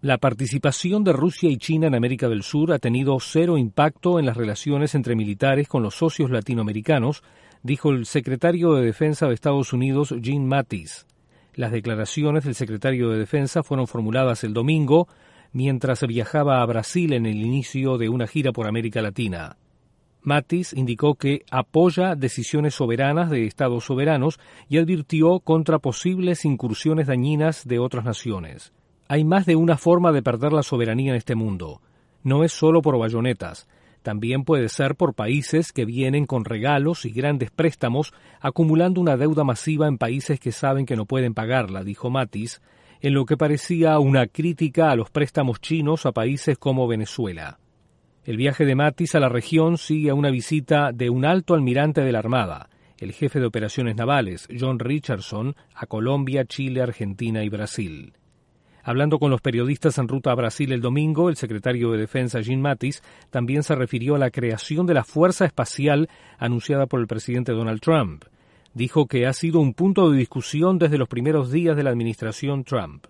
La participación de Rusia y China en América del Sur ha tenido cero impacto en las relaciones entre militares con los socios latinoamericanos, dijo el secretario de Defensa de Estados Unidos, Jim Mattis. Las declaraciones del secretario de Defensa fueron formuladas el domingo, mientras viajaba a Brasil en el inicio de una gira por América Latina. Mattis indicó que apoya decisiones soberanas de estados soberanos y advirtió contra posibles incursiones dañinas de otras naciones. Hay más de una forma de perder la soberanía en este mundo. No es solo por bayonetas. También puede ser por países que vienen con regalos y grandes préstamos, acumulando una deuda masiva en países que saben que no pueden pagarla, dijo Mattis, en lo que parecía una crítica a los préstamos chinos a países como Venezuela. El viaje de Mattis a la región sigue a una visita de un alto almirante de la Armada, el jefe de operaciones navales, John Richardson, a Colombia, Chile, Argentina y Brasil. Hablando con los periodistas en ruta a Brasil el domingo, el secretario de Defensa Jim Mattis también se refirió a la creación de la Fuerza Espacial anunciada por el presidente Donald Trump. Dijo que ha sido un punto de discusión desde los primeros días de la administración Trump.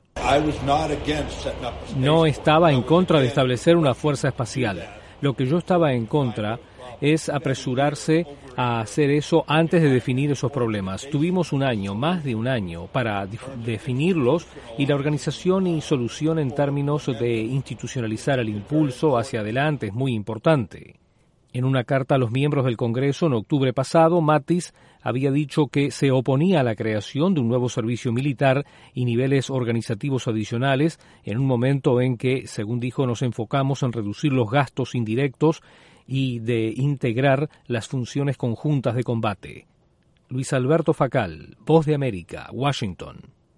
No estaba en contra de establecer una fuerza espacial. Lo que yo estaba en contra es apresurarse a hacer eso antes de definir esos problemas. Tuvimos un año, más de un año, para definirlos y la organización y solución en términos de institucionalizar el impulso hacia adelante es muy importante. En una carta a los miembros del Congreso en octubre pasado, Mattis había dicho que se oponía a la creación de un nuevo servicio militar y niveles organizativos adicionales en un momento en que, según dijo, nos enfocamos en reducir los gastos indirectos y de integrar las funciones conjuntas de combate. Luis Alberto Facal, Voz de América, Washington.